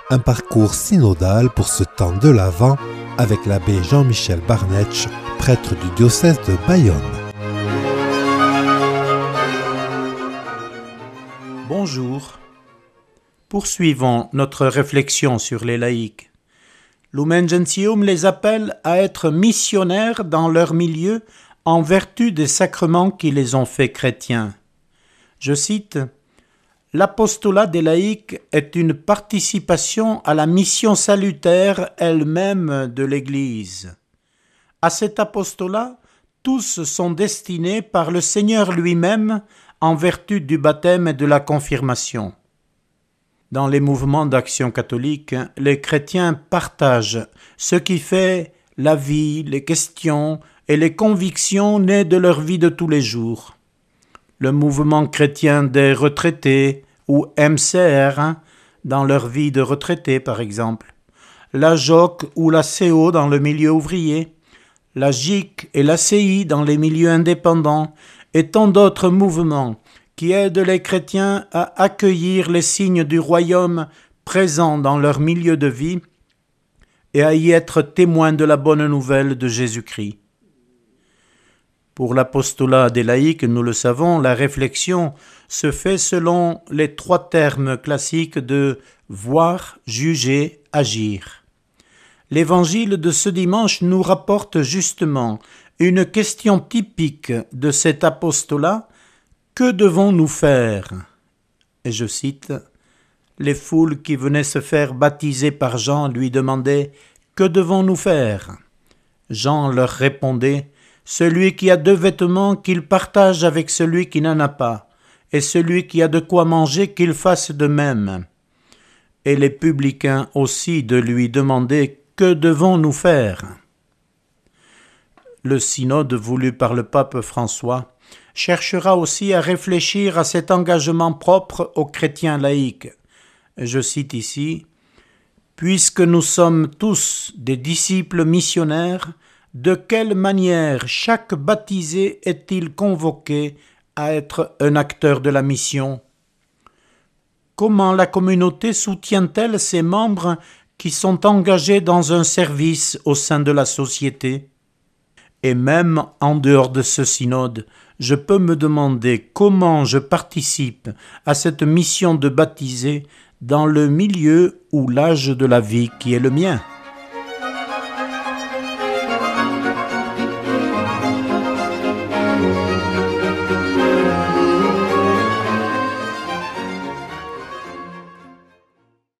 un parcours synodal pour ce temps de l'Avent avec l'abbé Jean-Michel Barnetsch, prêtre du diocèse de Bayonne. Bonjour. Poursuivons notre réflexion sur les laïcs. Lumen Gentium les appelle à être missionnaires dans leur milieu en vertu des sacrements qui les ont faits chrétiens. Je cite: « L'apostolat des laïcs est une participation à la mission salutaire elle-même de l'Église. À cet apostolat, tous sont destinés par le Seigneur lui-même en vertu du baptême et de la confirmation. » Dans les mouvements d'action catholique, les chrétiens partagent ce qui fait la vie, les questions et les convictions nées de leur vie de tous les jours. Le mouvement chrétien des retraités ou MCR dans leur vie de retraité par exemple, la JOC ou la CO dans le milieu ouvrier, la JIC et la CI dans les milieux indépendants et tant d'autres mouvements qui aident les chrétiens à accueillir les signes du royaume présents dans leur milieu de vie et à y être témoins de la bonne nouvelle de Jésus-Christ. Pour l'apostolat des laïcs, nous le savons, la réflexion se fait selon les trois termes classiques de voir, juger, agir. L'évangile de ce dimanche nous rapporte justement une question typique de cet apostolat. Que devons-nous faire ? Et je cite, les foules qui venaient se faire baptiser par Jean lui demandaient « Que devons-nous faire ?» Jean leur répondait « Celui qui a 2 vêtements, qu'il partage avec celui qui n'en a pas, et celui qui a de quoi manger, qu'il fasse de même. » Et les publicains aussi de lui demander « Que devons-nous faire ?» Le synode voulu par le pape François cherchera aussi à réfléchir à cet engagement propre aux chrétiens laïcs. Je cite ici « Puisque nous sommes tous des disciples missionnaires, de quelle manière chaque baptisé est-il convoqué à être un acteur de la mission ? Comment la communauté soutient-elle ses membres qui sont engagés dans un service au sein de la société ? Et même en dehors de ce synode, je peux me demander comment je participe à cette mission de baptiser dans le milieu ou l'âge de la vie qui est le mien.